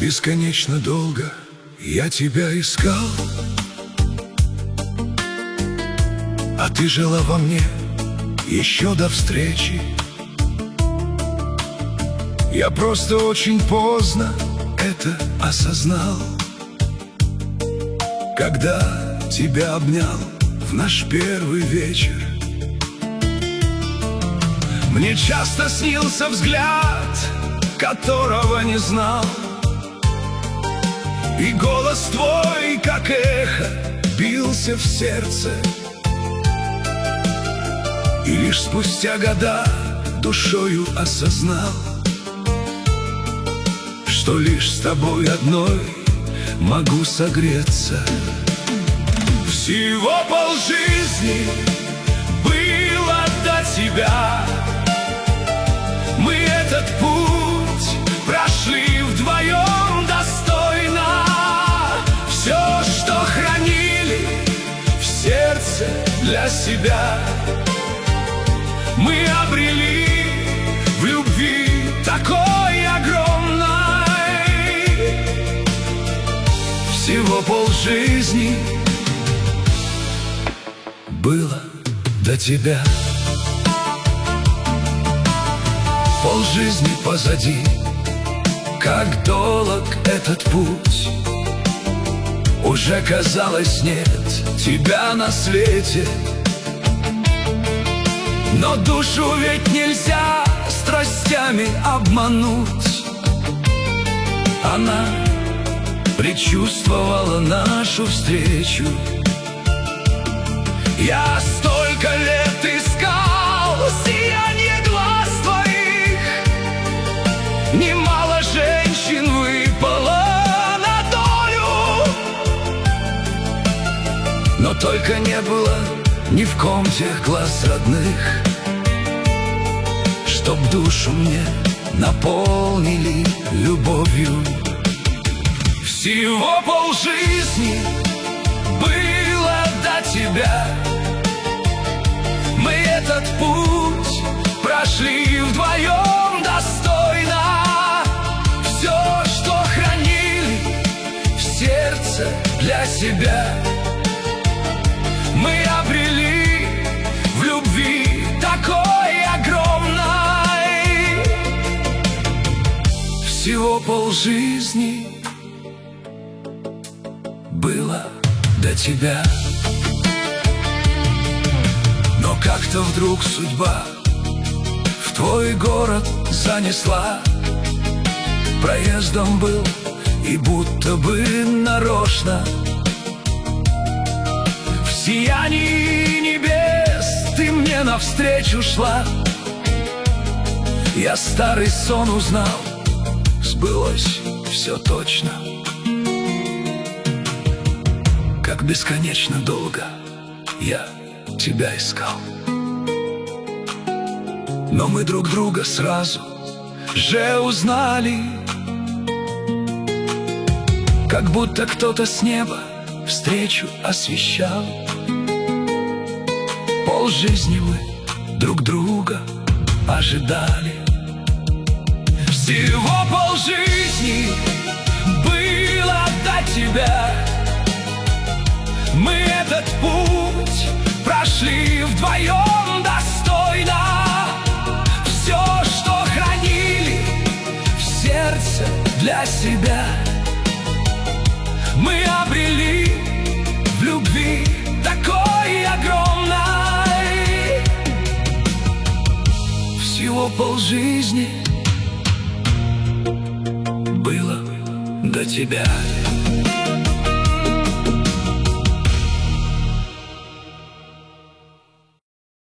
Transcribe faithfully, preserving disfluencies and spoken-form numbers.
бесконечно долго я тебя искал, а ты жила во мне еще до встречи. Я просто очень поздно это осознал, когда тебя обнял в наш первый вечер. Мне часто снился взгляд, которого не знал, и голос твой, как эхо, бился в сердце. И лишь спустя года душою осознал, что лишь с тобой одной могу согреться. Всего полжизни было до тебя. Мы этот путь прошли вдвоем достойно. Все, что хранили в сердце для себя, мы обрели в любви такой огромной. Всего полжизни было до тебя. Полжизни позади, как долг этот путь. Уже казалось, нет тебя на свете. Но душу ведь нельзя страстями обмануть. Она предчувствовала нашу встречу. Я столько лет искал сияние глаз твоих, немало женщин выпало на долю, но только не было ни в ком тех глаз родных, чтоб душу мне наполнили любовью. Всего полжизни было до тебя. Мы этот путь прошли вдвоем достойно. Все, что хранили в сердце для себя, мы обрели в любви такой огромной. Всего полжизни было до тебя. Но как-то вдруг судьба в твой город занесла. Проездом был и будто бы нарочно. В сиянии небес ты мне навстречу шла. Я старый сон узнал, сбылось все точно. Как бесконечно долго я тебя искал, но мы друг друга сразу же узнали. Как будто кто-то с неба встречу освещал. Полжизни мы друг друга ожидали. Всего полжизни было до тебя. Мы этот путь прошли вдвоем достойно. Все, что хранили в сердце для себя, мы обрели в любви такой огромной. Всего полжизни было до тебя.